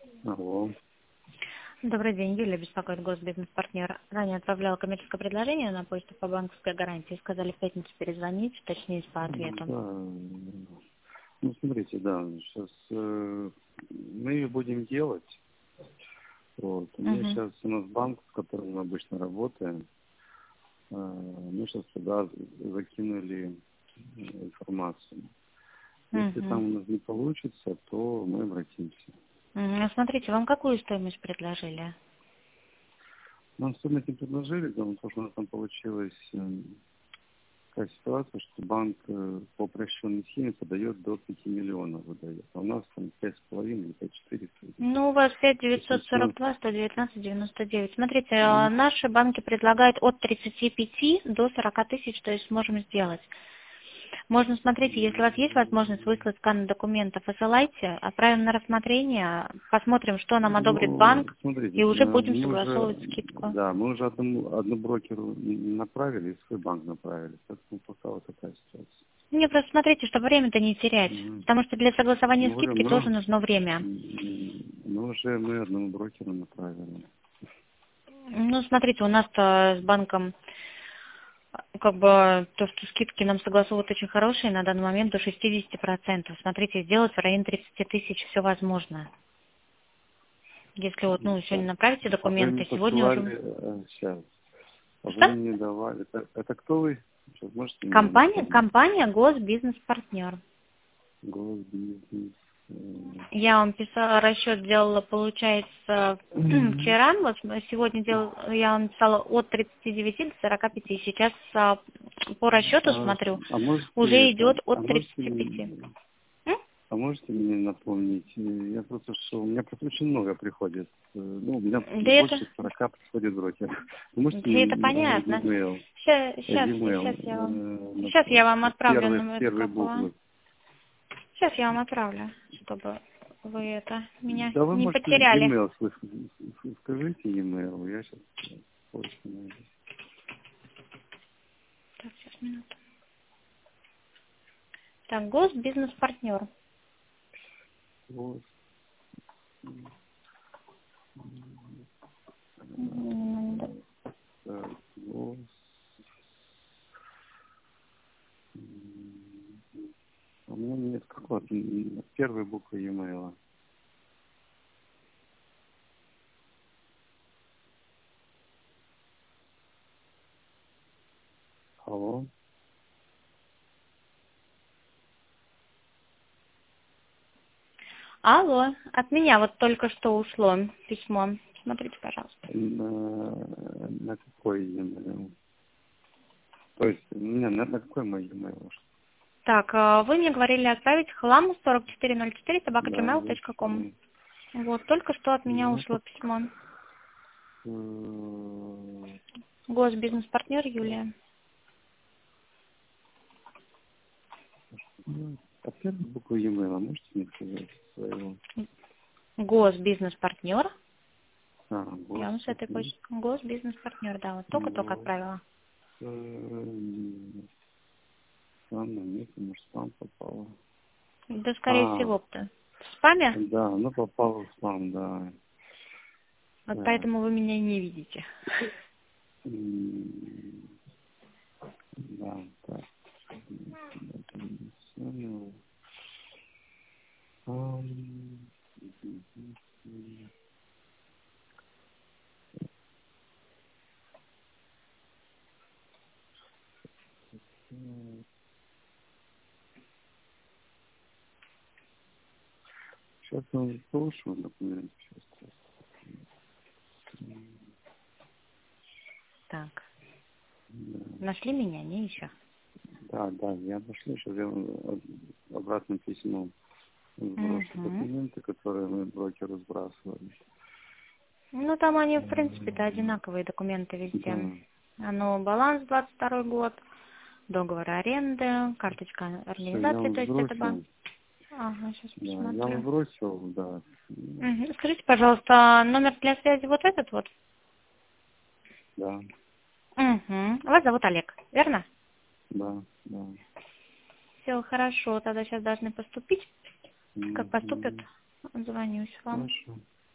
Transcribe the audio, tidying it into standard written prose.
Алло. Добрый день, Юлия беспокоит Госбизнес-партнер. Ранее отправляла коммерческое предложение на почту по банковской гарантии. Сказали в пятницу перезвонить, уточнить по ответу. Да. Ну, смотрите, да, сейчас мы ее будем делать. Вот. Угу. У нас банк, с которым мы обычно работаем, мы сейчас туда закинули информацию. Если Угу. там у нас не получится, то мы обратимся. Ну, смотрите, вам какую стоимость предложили? Нам стоимость не предложили, потому что у нас там получилась такая ситуация, что банк по упрощенной схеме подает до 5 миллионов выдает. А у нас там 5,5 или 5,400. Ну, у вас То есть, ну, 5942 119 99. Смотрите, ну, наши банки предлагают от 35 до 40 тысяч, то есть можем сделать. Можно, смотрите, если у вас есть возможность выслать сканы документов, высылайте, отправим на рассмотрение, посмотрим, что нам одобрит ну, банк, смотрите, и уже будем мы уже, согласовывать скидку. да, мы уже одну брокеру направили, и свой банк направили. Поэтому пока вот такая ситуация. Не, просто смотрите, чтобы время-то не терять, Мгм. потому что для согласования Ну, говорю, скидки тоже нужно время. мы одному брокеру направили. Ну, смотрите, у нас-то с банком как бы то, что скидки нам согласовывают очень хорошие, на данный момент до 60%. Смотрите, сделать в районе 30 тысяч все возможно. Если вот, ну, сегодня Так. направите А вы мне документы, сегодня уже... посылали сейчас. А вы Что? мне давали. Это кто вы? Сейчас можете меня Компания, напомнить? компания Госбизнес-партнер. Госбизнес. Я вам писала, расчет делала, получается, вчера, вот сегодня я вам писала от 39 до 45. Сейчас по расчету А, смотрю, а можете уже это, идет от 35. М? а можете мне напомнить? Я просто что у меня просто очень много приходит. Ну, у меня Да это, больше 40 приходит брокеров. Вы можете да это мне понятно. e-mail, Сейчас я вам с отправлю с номер первой какого. буквы. Сейчас я вам отправлю, чтобы вы это меня Да вы не можете потеряли. e-mail скажите e-mail, я сейчас почту найду. Так, сейчас, минуту. Так, Госбизнес-партнер. Вот. М, Так, вот. У меня нет какого-то первой буквы e-mail. Алло. Алло, от меня вот только что ушло письмо. Смотрите, пожалуйста. На какой e-mail? То есть, на какой мой e-mail? Так, вы мне говорили отправить хлам 4404 Да, собака@gmail.com. зачем? Вот, только что от меня Ну, ушло письмо. э, Госбизнес-партнер Юлия. а первую букву e-mail можете мне сказать своего? Госбизнес-партнер. Я вам с этой Господи. почты. Госбизнес-партнер, да, вот только-только Вот. отправила. Странно, нет, может, спам попало. Да, скорее А, всего-то. В спаме? да, оно попало в спам, да. Вот Так. поэтому вы меня не видите. М, Да, так. Сейчас он слушаю документ. Сейчас. Так, Да, нашли меня? Не еще. да, я нашел, сейчас я вам обратно письмо сброшу Угу. документы, которые мы брокеру сбрасывали. Ну, там они, в принципе-то, одинаковые документы везде. Да, Оно баланс 22 год, договор аренды, карточка все, я организации, вам то есть это банк. сбросил. Ага, сейчас Да, я вам посмотрю. сбросил, да. Мгм. Скажите, пожалуйста, номер для связи вот этот вот? Да, Угу. Вас зовут Олег, верно? да, да. Все хорошо, тогда сейчас должны поступить. Как поступят, Мгм. звонюсь вам. Хорошо.